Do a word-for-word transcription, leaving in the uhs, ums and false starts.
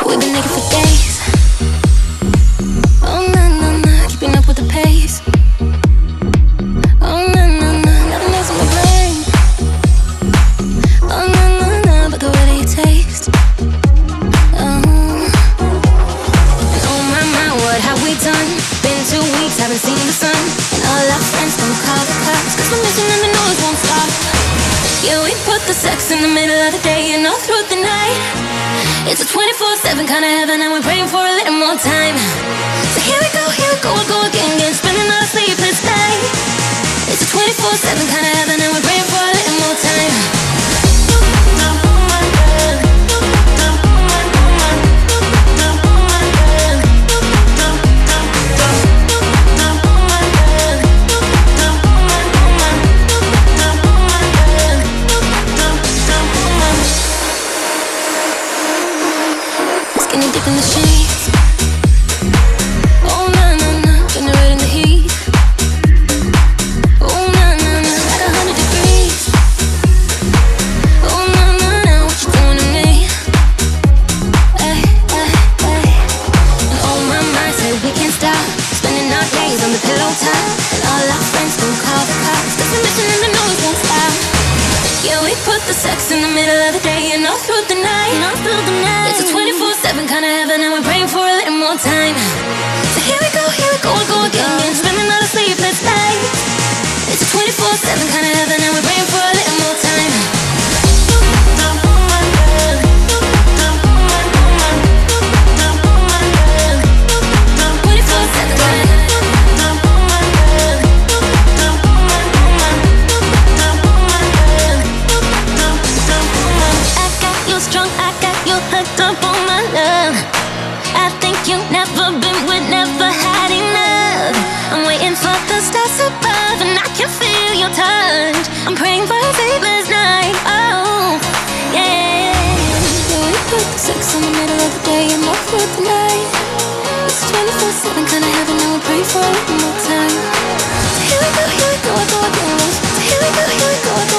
We've been naked for days. Oh na na na, keeping up with the pace. Oh na na na, nothing else in my brain. Oh na na na, but the way that you taste. Oh, and oh my my, what have we done? Been two weeks, haven't seen the sun, and all our friends don't call the cops 'cause we're missing and the noise won't stop. Yeah, we put the sex in the middle of the day and all through the night. It's a twenty-four seven kind of heaven and we're praying for a little more time. So here we go, here we go, we go again, again, spending our sleepless night. It's a twenty-four seven kind of heaven and we're praying for a little more time. Skinny dip in the sheets. Oh na na na, getting right in the heat. Oh na na na, like a hundred degrees. Oh na na na, what you doing to me? Ay, ay, ay. And oh my mind said we can't stop, spending our days on the pillow top, and all our friends don't call the cops 'cause we're missing and the noise won't stop. Yeah, we put the sex in the middle of the day and all through the night, and all through the night. It's a twenty-four seven kind of heaven and we're praying for a little more time. So here we go, here we go, we go again, again, spending all the sleepless nights. It's a twenty-four seven kind of heaven and we're praying for a little more time. twenty-four seven kind of heaven. I got you strong, I got you hooked up on my love. I think you've never been with, never had enough. I'm waiting for the stars above and I can feel your touch. I'm praying for a sleepless night, oh, yeah. Yeah, we put the sex in the middle of the day and all through the night. It's twenty-four seven kind of heaven and we're praying for a little more time. So here we go, here we go, I go again. So here we go, here we go, I go